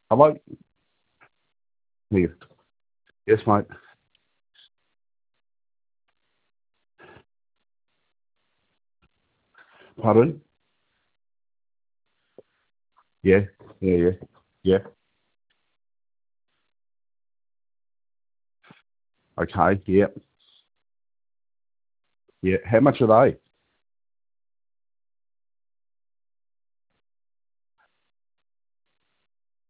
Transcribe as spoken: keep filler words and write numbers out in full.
Hello? Here. Yes, mate. Pardon? Yeah, yeah, yeah, yeah. Okay, yeah, yeah. How much are they?